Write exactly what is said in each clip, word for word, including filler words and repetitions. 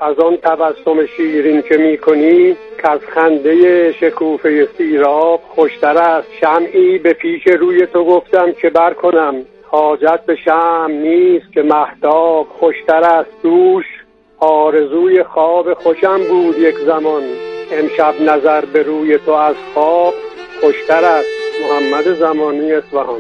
از آن تبسم شیرین که می کنی که از خنده شکوفه سیراب خوشتر است. شمعی به پیش روی تو گفتم که بر کنم، حاجت به شمع نیست که مهتاب خوشتر است. دوش آرزوی خواب خوشم بود یک زمان، امشب نظر به روی تو از خواب خوشتر است. محمد زمانی، اصفهان.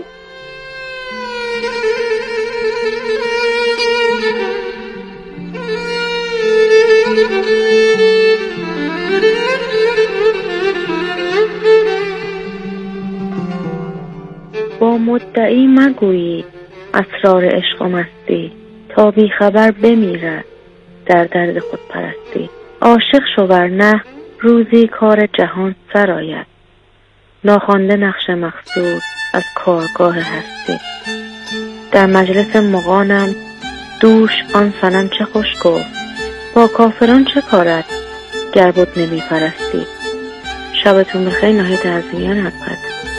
با مدعی مگویی اسرار عشق و مستی، تا بی خبر بمیرد در درد خود پرستی. عاشق شو ورنه روزی کار جهان سر آید، ناخوانده نقش مقصود از کارگاه هستی. در مجلس مغانم دوش آن صنم چه خوش گفت، با کافران چه کارت گر بت نمی پرستی. شبتون بخیر. ناهید ترزیان حقیقت.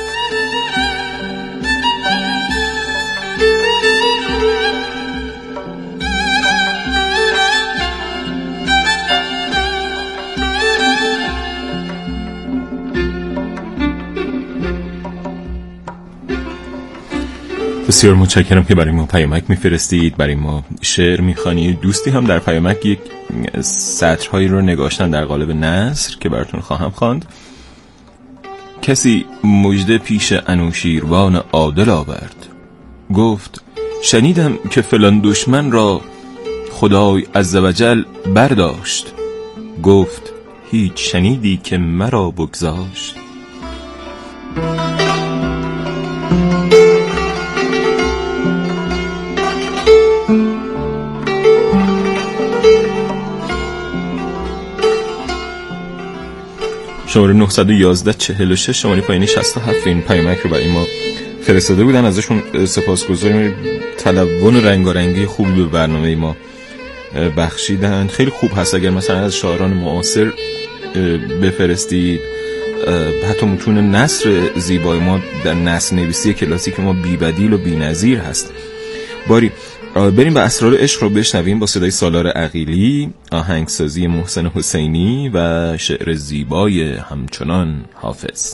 بسیار متشکرم که برای ما پیامک میفرستید، برای ما شعر میخوانید. دوستی هم در پیامک یک سطرهایی رو نگاشتن در قالب نثر که براتون خواهم خواند. کسی مژده پیش انوشیروان عادل آورد، گفت شنیدم که فلان دشمن را خدای عزوجل برداشت. گفت هیچ شنیدی که مرا بگذاشت. شماره نه یک یک چهل و شش شماره پایینی شصت و هفت این پیامک رو برای ما فرستاده بودن. ازشون سپاسگزاریم. تلون و رنگارنگی خوبی به برنامه ما بخشیدن. خیلی خوب هست اگر مثلا از شاعران معاصر بفرستید. حتی متون نثر زیبای ما در نثر نویسی کلاسیک ما بی‌بدیل و بی‌نظیر هست. باری بریم به اسرار عشق رو بشنویم با صدای سالار عقیلی، آهنگسازی محسن حسینی و شعر زیبای همچنان حافظ.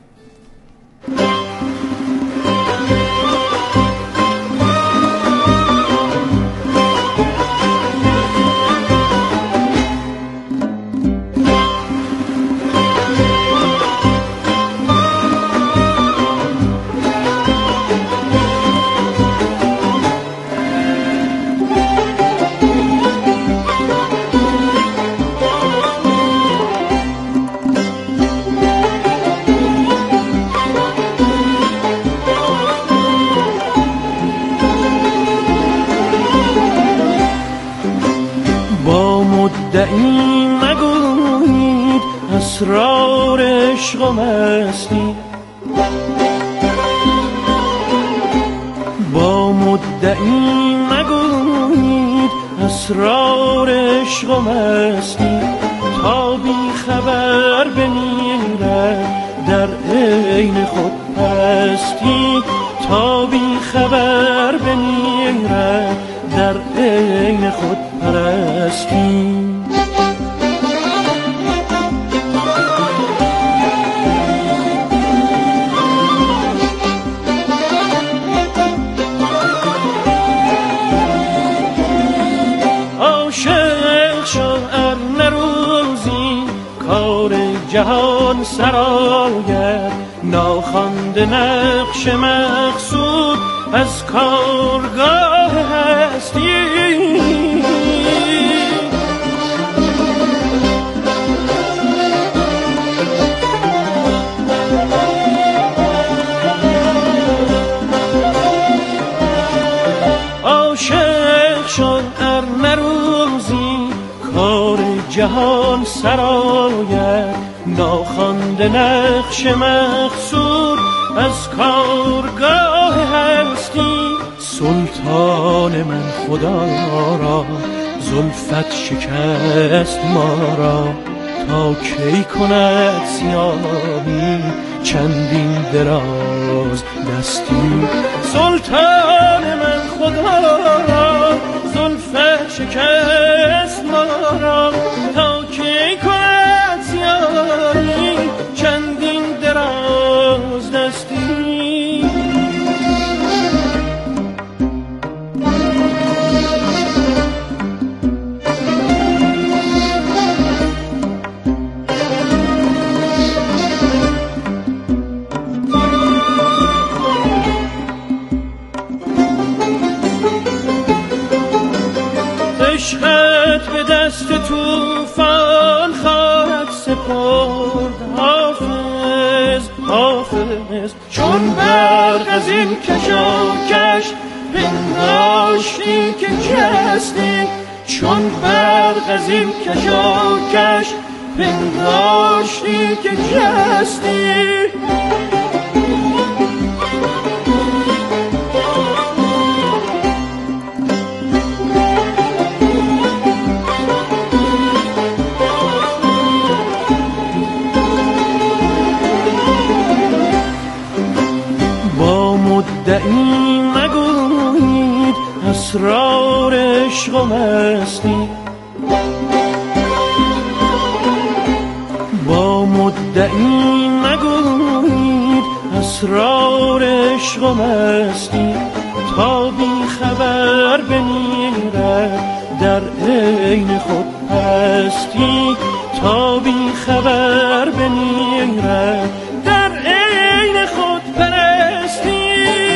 مدعی مگویید اسرار عشق و مستی، با مدعی مگویید اسرار عشق و مستی، تا بی خبر بمیرد در عین خود پرستی، تا بی خبر بمیرد در عین خود پرستی. عاشق شو ار نروزی کار جهان سرآید، ناخوانده نقش مقصود از کارگاه هستی. عاشق شو ار نروزی کار جهان سرآید، ناخوانده نقش مقصود از کارگاه هستی. سلطان من خدا را زلفت شکست ما را، تا کی کند سیاهی چندین دراز دستی. سلطان من خدا را زلفت شکست ما را، به دست توفان خواهد سپرد. حافظ حافظ چون برق از این کشاکش پنداشتی که کستی، چون برق از این کشاکش پنداشتی که کستی. با مدعی مگویید اسرار عشق و مستی، با مدعی مگویید اسرار عشق و مستی. تا بی خبر بمیرد در عین خود پستی، تا بی خبر بمیرد در عین خود پرستی.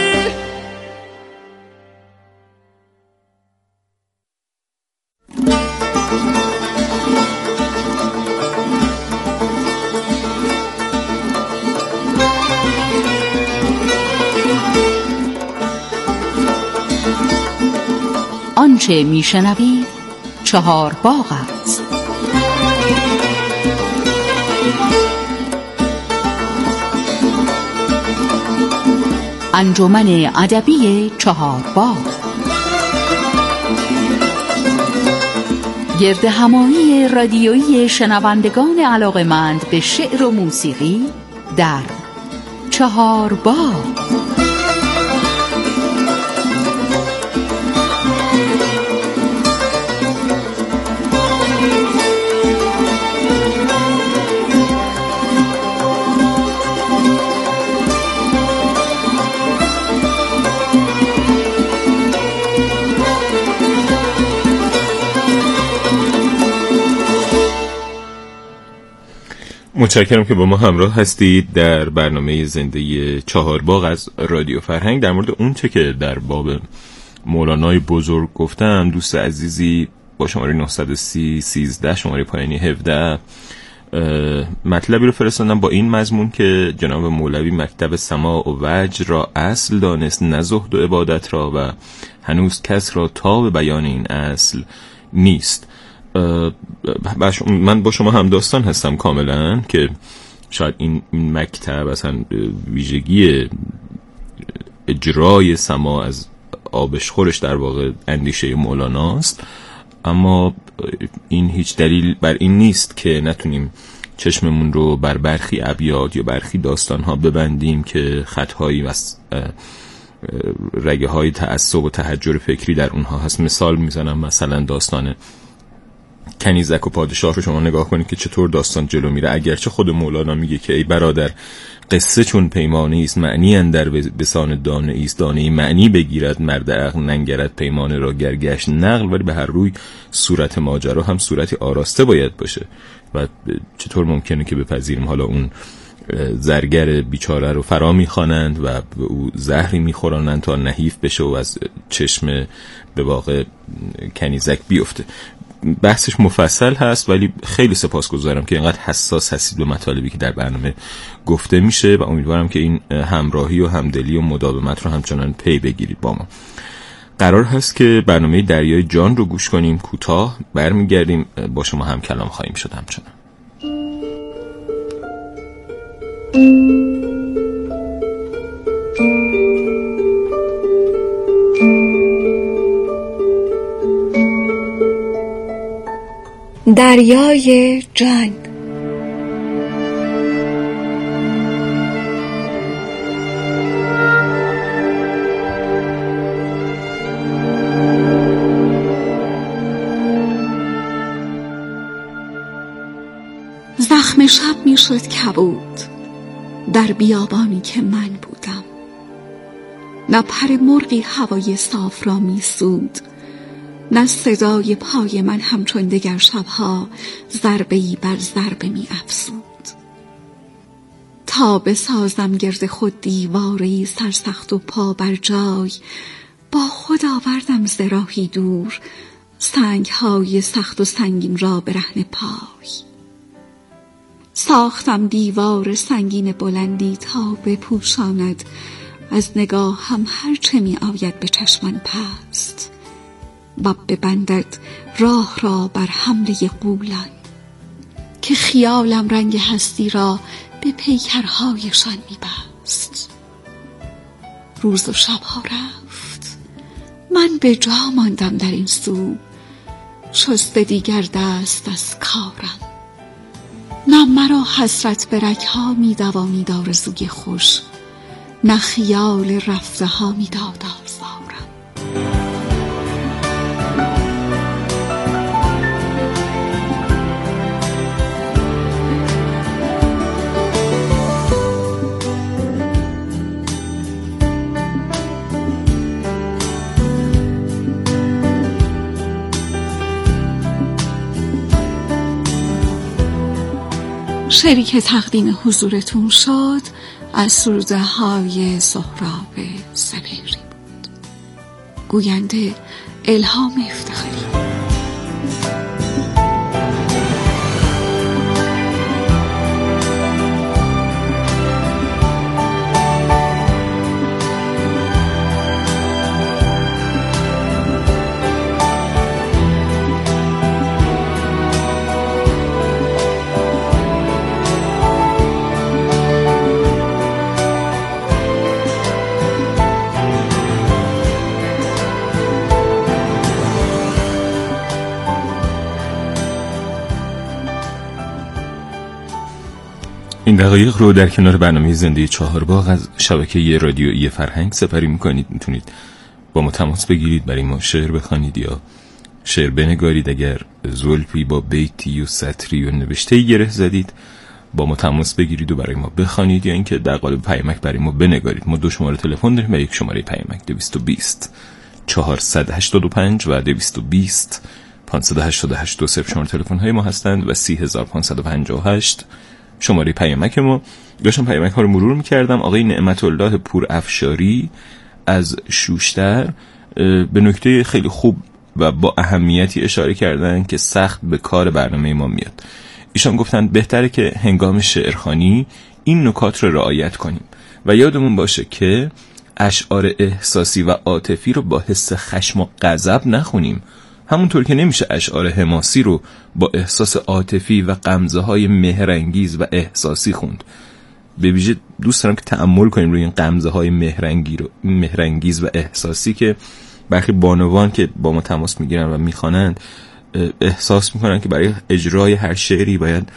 آنچه میشنوید چهار باغ است. انجمن ادبی چهار باغ گرد همایی رادیویی شنوندگان علاقه‌مند به شعر و موسیقی در چهار باغ. متشکرم که با ما همراه هستید در برنامه زنده چهار باغ از رادیو فرهنگ. در مورد اون چه که در باب مولانای بزرگ گفتم، دوست عزیزی با شماره نه یک صفر سیزده شماره پایانی هفده مطلبی رو فرستادن با این مضمون که جناب مولوی مکتب سماع و وجه را اصل دانست، نه زهد و عبادت را، و هنوز کس را تاب بیان این اصل نیست. من با شما هم داستان هستم کاملا که شاید این مکتب اصلا ویژگی اجرای سماع از آبشخورش در واقع اندیشه مولاناست، اما این هیچ دلیل بر این نیست که نتونیم چشممون رو بر برخی ابیات یا برخی داستانها ببندیم که خطهایی و رگه های تعصب و تحجر فکری در اونها هست. مثال میزنم، مثلا داستان کنیزک و پادشاه رو شما نگاه کنید که چطور داستان جلو میره. اگرچه خود مولانا میگه که ای برادر قصه چون پیمانه است، معنی اندر بسان دانه است، دانه معنی بگیرد مرد عقل ننگرد پیمانه را گرگشت نقل، ولی به هر روی صورت ماجرا هم صورتی آراسته باید باشه. و چطور ممکنه که بپذیریم حالا اون زرگر بیچاره رو فرا میخوانند و به او زهری میخورانند تا نحیف بشه و از چشم به واقع کنیزک بیفته. بحثش مفصل هست، ولی خیلی سپاسگزارم که اینقدر حساس هستید به مطالبی که در برنامه گفته میشه و امیدوارم که این همراهی و همدلی و مداومت رو همچنان پی بگیرید با ما. قرار هست که برنامه دریای جان رو گوش کنیم، کوتاه برمیگردیم با شما هم کلام خواهیم شد همچنان. دریای جان. زخم شب می شد کبود در بیابانی که من بودم، نه پر مرغی هوای صاف را می سود، نه صدای پای من همچون دگر شبها ضربه‌ای بر ضربه می افزود. تا بسازم گرد خود دیواری سرسخت و پا بر جای، با خود آوردم ز راهی دور سنگ های سخت و سنگین را به رهن پای. ساختم دیوار سنگین بلندی تا بپوشاند از نگاه هم هر چه می آید به چشمان پست و ببندد راه را بر حمله غولان که خیالم رنگ هستی را به پیکرهایشان می بست. روز و شبها رفت، من به جا ماندم در این سو، شسته دیگر دست از کارم. نه مرا حسرت به رگ‌ها می دوانید آرزوی خوش، نه خیال رفته ها می داد آزارم. شعری که تقدیم حضورتون شد از سروده های سهراب سپهری بود. گوینده الهام افتخاری. این دقایق رو در کنار برنامه زنده چهارباغ از شبکه رادیویی فرهنگ سپری میکنید. میتونید با ما تماس بگیرید، برای ما شعر بخوانید یا شعر بنگارید. اگر زلفی با بیتی و سطری و نوشته‌ای گره زدید با ما تماس بگیرید و برای ما بخوانید، یا اینکه در قالب پیامک برای ما بنگارید. ما دو شماره تلفن داریم و یک شماره پیامک: دویست و بیست چهارصد و هشتاد و پنج و دویست و بیست پانصد و هشتاد و هشت. دو صفر شماره تلفن های ما هستند و سی هزار و پانصد و پنجاه و هشت شماره پیامک ما. داشتم پیامک ها رو مرور میکردم. آقای نعمت الله پور افشاری از شوشتر به نکته خیلی خوب و با اهمیتی اشاره کردن که سخت به کار برنامه ما میاد. ایشان گفتن بهتره که هنگام شعرخوانی این نکات رو رعایت کنیم و یادمون باشه که اشعار احساسی و عاطفی رو با حس خشم و غضب نخونیم، همونطور که نمیشه اشعار حماسی رو با احساس عاطفی و غمزه های مهرانگیز و احساسی خوند. به ویژه دوست دارم که تأمل کنیم روی این غمزه های مهرانگیز و احساسی که برخی بانوان که با ما تماس میگیرن و میخوانند احساس میکنن که برای اجرای هر شعری باید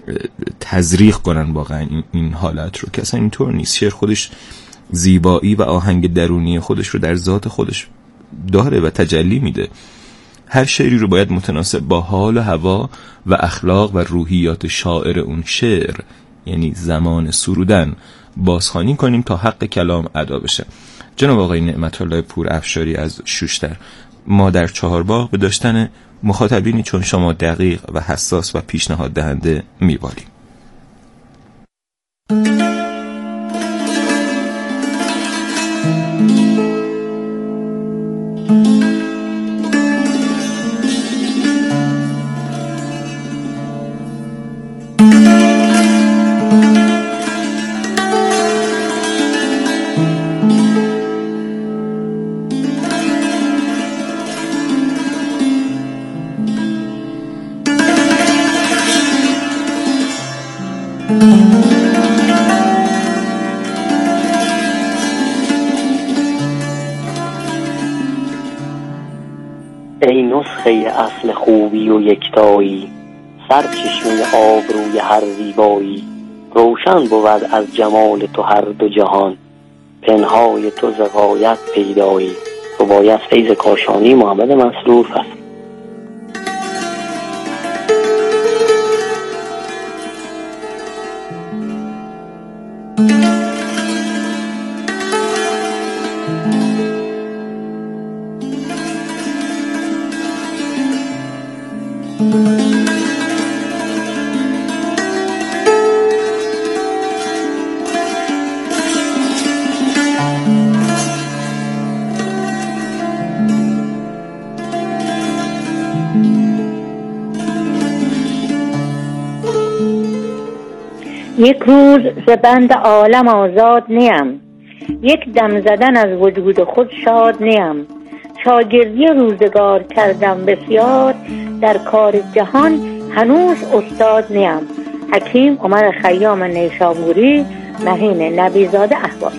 تزریق کنن واقعا این حالت رو، که اصلا اینطور نیست. شعر خودش زیبایی و آهنگ درونی خودش رو در ذات خودش داره و تجلی میده. هر شعری رو باید متناسب با حال و هوا و اخلاق و روحیات شاعر اون شعر، یعنی زمان سرودن، بازخوانی کنیم تا حق کلام ادا بشه. جناب آقای نعمت الله پور افشاری از شوشتر، ما در چهارباغ به داشتن مخاطبینی چون شما دقیق و حساس و پیشنهاد دهنده می‌بالیم. ای نسخه اصل خوبی و یکتایی، سرچشمه آبروی هر زیبایی. روشن بود از جمال تو هر دو جهان، پنهای تو ز غایت پیدایی. تو باید فیض کاشانی محمد مسرور هست. یک روز ز بند عالم آزاد نیم، یک دم زدن از وجود خود شاد نیم. شاگردی روزگار کردم بسیار، در کار جهان هنوز استاد نیم. حکیم عمر خیام نیشابوری، مهین نبیزاده احوال.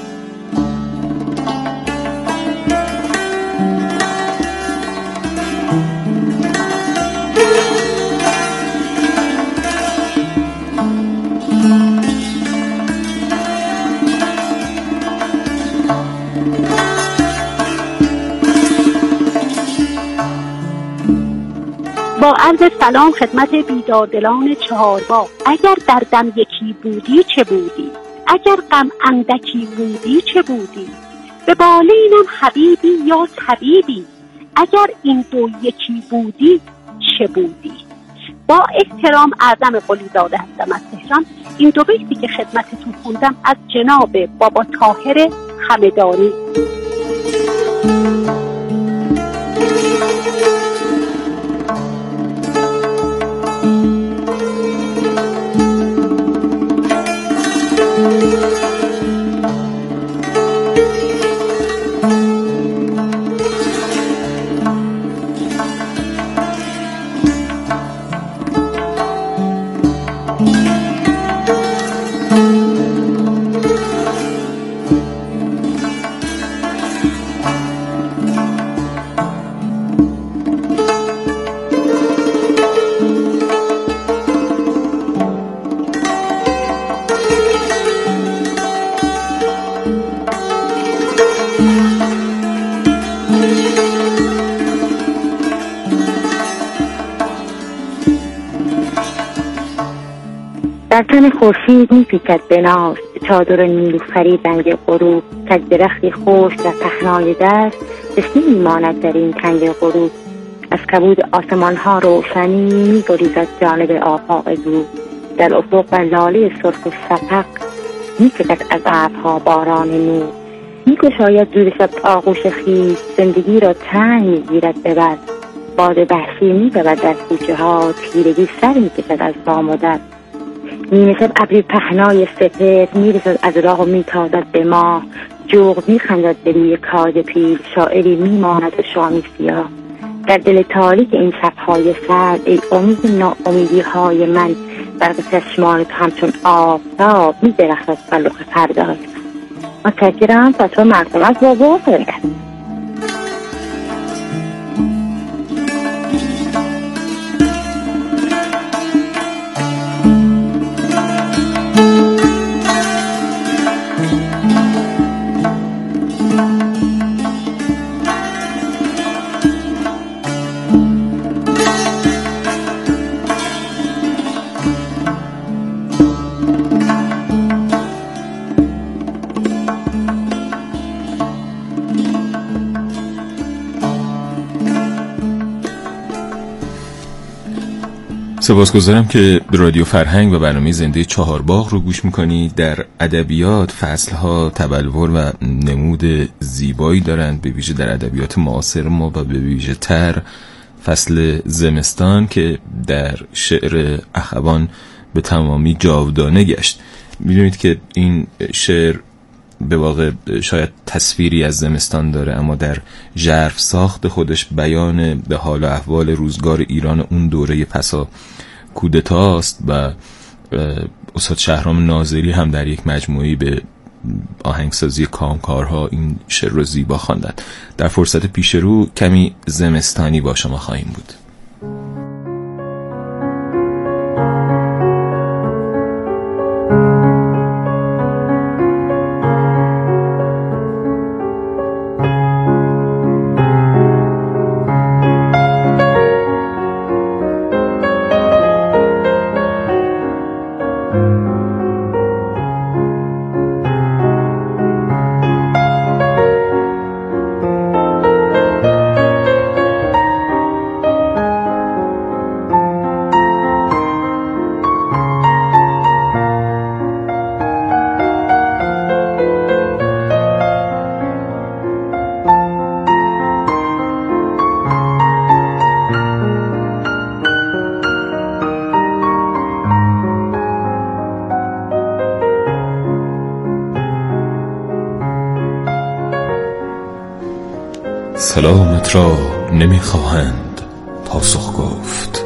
با عرض سلام خدمت بیداردلان چهارباغ. اگر دردم یکی بودی چه بودی، اگر غم اندکی بودی چه بودی، به بالینم حبیبی یا طبیبی، اگر این دو یکی بودی چه بودی. با احترام اعظم قلیزاده هستم از تهران. این دو بیتی که خدمتتون خوندم از جناب بابا طاهر همدانی. در تن خورشید می‌پیچد به ناز، چادر نیلوفری رنگ غروب. تک درختی خشک در پهنای دشت، تشنه می‌ماند در این تنگ غروب. از کبود آسمان‌ها روشنی می‌گریزد جانب آفاق دور. در افق بر لاله سرخ شفق می‌فتد از ابرها باران نور. می‌گشاید جور شب آغوش خویش، زندگی را تنگ می‌گیرد به بر. باد وحشی می‌رود در کوچه‌ها، تیرگی سر می‌کشد از بام و در. می‌نشد ابری پهنای سپهر، می‌رسد از راه و می‌تازد به ماه. جغد می‌خندد به روی کاج پیل، شاعری می‌ماند و شامی سیاه. در دل تاریک این شب‌های سرد، ای امید ناامیدی‌های من، برق چشمان تو همچون آفتاب می‌درخشد بر رخ فردای. متشکرم. فتوی مردم از بابا فرنگه. سپاسگزارم که رادیو فرهنگ و برنامه زنده چهارباغ رو گوش میکنید. در ادبیات فصلها تبلور و نمود زیبایی دارند، به ویژه در ادبیات معاصر ما و به ویژه تر فصل زمستان که در شعر اخوان به تمامی جاودانه گشت. میدونید که این شعر به واقع شاید تصویری از زمستان داره، اما در ژرف ساخت خودش بیان به حال و احوال روزگار ایران اون دوره پسا کودتاست و استاد شهرام ناظری هم در یک مجموعی به آهنگسازی کامکارها این شعر رو زیبا خواندند. در فرصت پیش رو کمی زمستانی با شما خواهیم بود. سلامت را نمیخواهند پاسخ گفت،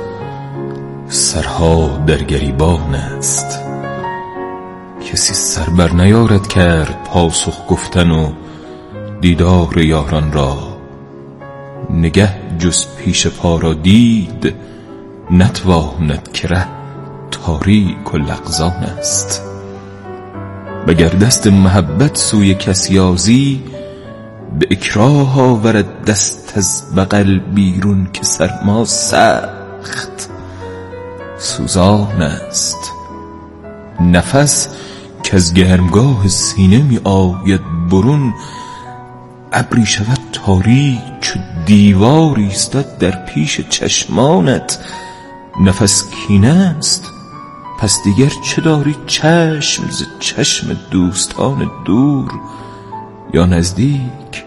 سرها در گریبان است. کسی سر بر نیارد کرد پاسخ گفتن و دیدار یاران را. نگه جز پیش پا را دید، نتواند که ره تاریک و لغزان است. وگر دست محبت سوی کسی یازی، به اکراه آورد دست از بغل بیرون که سرما سخت سوزان است. نفس که از گرمگاه سینه می آید برون، ابری شود تاریک چو دیوار ایستد در پیش چشمانت. نفس کینه است، پس دیگر چه داری چشم ز چشم دوستان دور یا نزدیک؟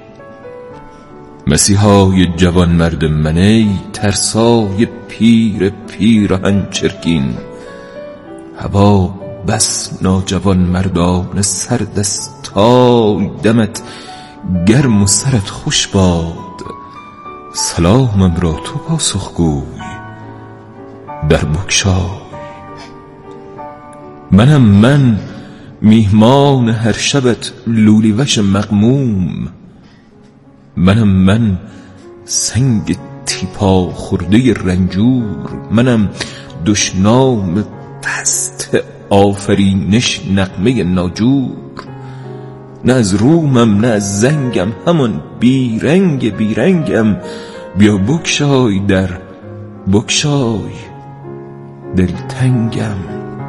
مسیحای جوان مرد من ای ترسای پیر پیراهن چرکین. هوا بس ناجوان مردان سرد است، تای دمت گرم و سرت خوش باد. سلامم را تو پاسخگوی در بگشای. منم من میهمان هر شبت لولی وش مغموم. منم من سنگ تیپا خورده رنجور. منم دشنام پست آفرینش نغمه ناجور. نه از رومم نه از زنگم، همان بیرنگ بیرنگم. بیا بگشای در بگشای دلتنگم.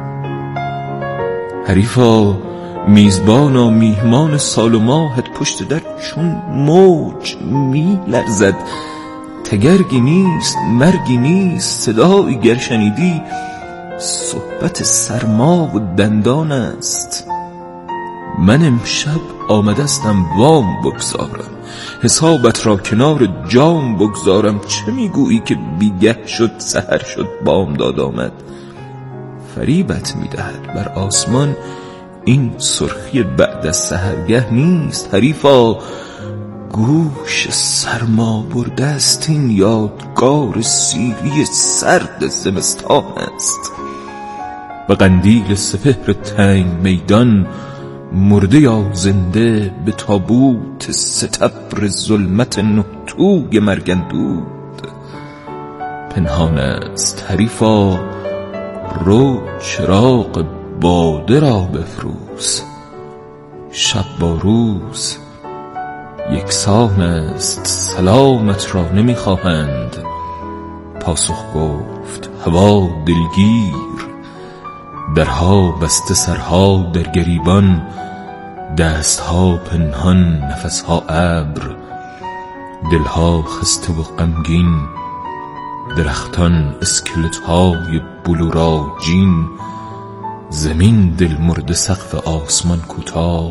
حریفا میزبانا میهمان سال و ماهت پشت در چون موج می لرزد. تگرگی نیست مرگی نیست، صدایی گر شنیدی صحبت سرما و دندان است. من امشب آمدستم وام بگذارم، حسابت را کنار جام بگذارم. چه میگویی که بیگه شد سحر شد بامداد آمد؟ فریبت میدهد بر آسمان این سرخی بعد از سحرگه نیست. حریفا گوش سرما برده است، این یادگار سیری سرد زمستان است. و قندیل سپهر تنگ میدان مرده یا زنده، به تابوت ستبر ظلمت نهتوی مرگندود پنهان است. حریفا رو چراغ باده را بفروز، شب با روز یکسان است. سلامت را نمیخواهند پاسخ گفت، هوا دلگیر درها بسته، سرها در گریبان، دستها پنهان، نفسها ابر، دلها خسته و غمگین. درختان اسکلت‌های بلوراجین، زمین دل مرده، سقف آسمان کوتاه،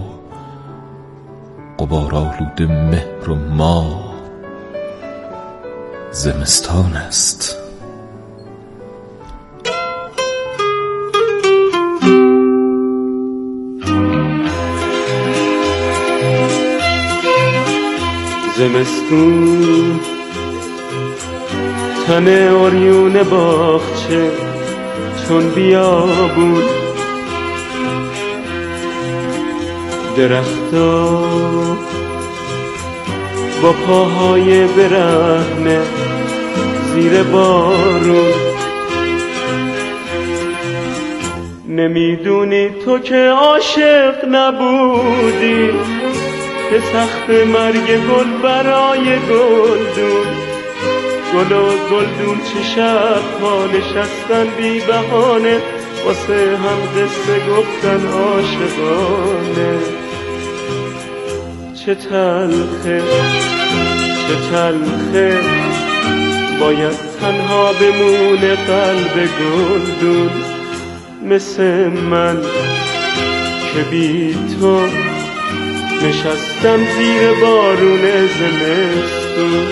غبارآلوده مهر و ماه. زمستان است. زمستون تن اوریون باغچه چون بیابون، درختا با پاهای برهنه زیر بارون. نمیدونی تو که عاشق نبودی، که سخت مرگ گل برای گلدون. گل و گلدون چه شب ها نشستن بی بهانه، واسه هم قصه گفتن عاشقانه. چه تلخه چه تلخه باید تنها بمونه قلب گلدون، مثل من که بی تو نشستم زیر بارون زمستون.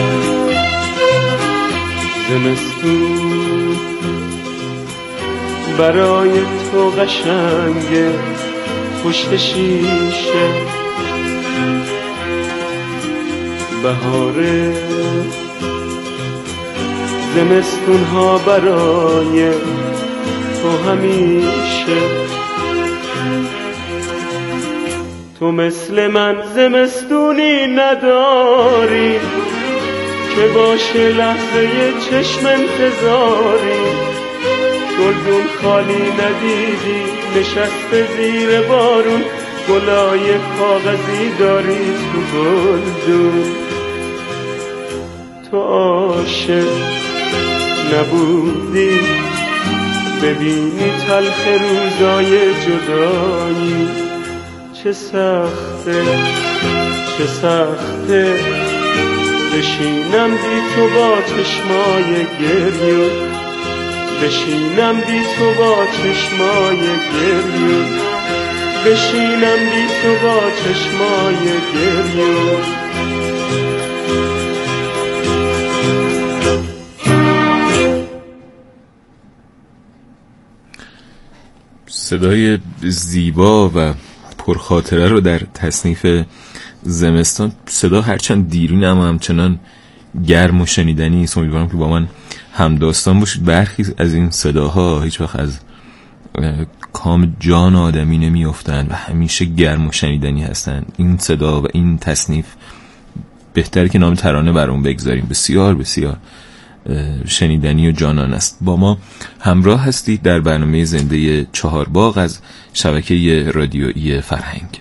زمستون برای تو قشنگه پشت شیشه بهاره زمستون ها برای تو همیشه تو مثل من زمستونی نداری که باشه لحظه چشم انتظاری گلدون خالی ندیدی نشسته زیر بارون گلای کاغذی داری تو گلدون تو عاشق نبودی ببینی تلخ روزای جدایی چه سخته چه سخته بشینم بی تو با چشمای گریون بشینم بی تو با چشمای گریون بشینم بی تو با چشمای گریون صدای زیبا و پرخاطره رو در تصنیف زمستان، صدا هرچند دیرین اما همچنان گرم و شنیدنی است. امیدوارم که با من همداستان باشید. برخی از این صداها هیچ وقت از کام جان آدمی نمی افتند و همیشه گرم و شنیدنی هستند. این صدا و این تصنیف بهتره که نام ترانه بر اون بگذاریم. بسیار بسیار شنیدنی و جانان است. با ما همراه هستید در برنامه زنده چهارباغ از شبکه رادیویی فرهنگ.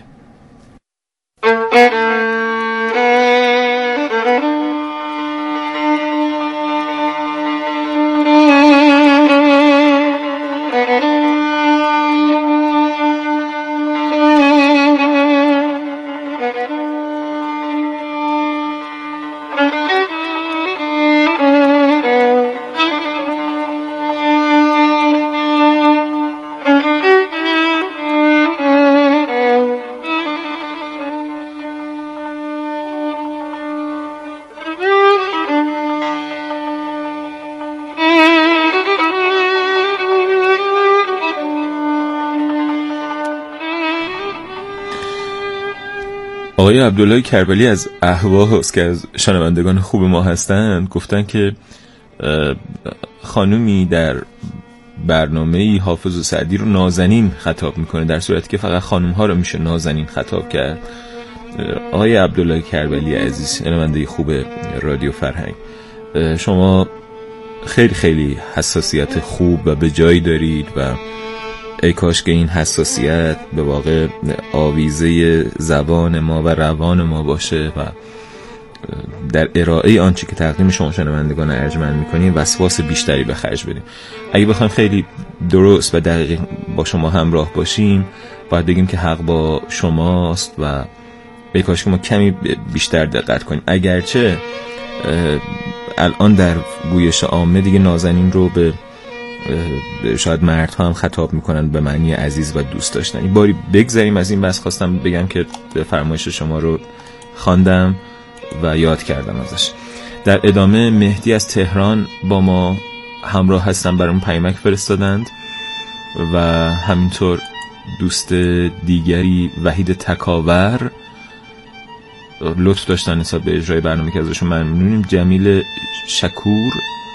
آقای عبدالله کربلی از اهواز که از شنوندگان خوب ما هستند گفتن که خانومی در برنامه حافظ سعدی رو نازنین خطاب میکنه، در صورتی که فقط خانوم ها رو میشه نازنین خطاب کرد. آقای عبدالله کربلی عزیز، شنونده خوب رادیو فرهنگ، شما خیلی خیلی حساسیت خوب و به جایی دارید و ای کاش که این حساسیت به واقع آویزه زبان ما و روان ما باشه و در ارائه آنچه که تقدیم شما شنوندگان ارجمند میکنیم وسواس بیشتری به خرج بدیم. اگه بخوایم خیلی درست و دقیق با شما همراه باشیم باید بگیم که حق با شماست و ای کاش که ما کمی بیشتر دقت کنیم. اگرچه الان در گویش عامه دیگه نازنین رو به شاید مردها هم خطاب میکنن به معنی عزیز و دوست داشتن. این باری بگذاریم از این بس. خواستم بگم که فرمایش شما رو خواندم و یاد کردم ازش. در ادامه مهدی از تهران با ما همراه هستن، برام پیامک فرستادند و همینطور دوست دیگری وحید تکاور لطف داشتن نسبت به اجرای برنامه که ازشون ممنونیم. جمیل شکور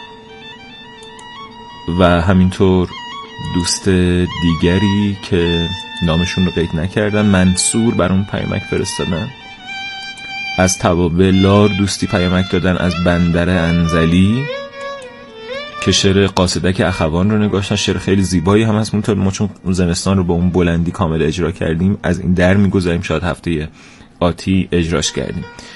و همینطور دوست دیگری که نامشون رو قید نکردن منصور برام پیامک فرستادن. از توابع لار دوستی پیامک دادن. از بندر انزلی که شعر قاصدک اخوان رو نگاشتن. شعر خیلی زیبایی هم هست. منطقه ما چون زمستان رو با اون بلندی کامل اجرا کردیم از این در میگذاریم، شاید هفته آتی اجراش کردیم.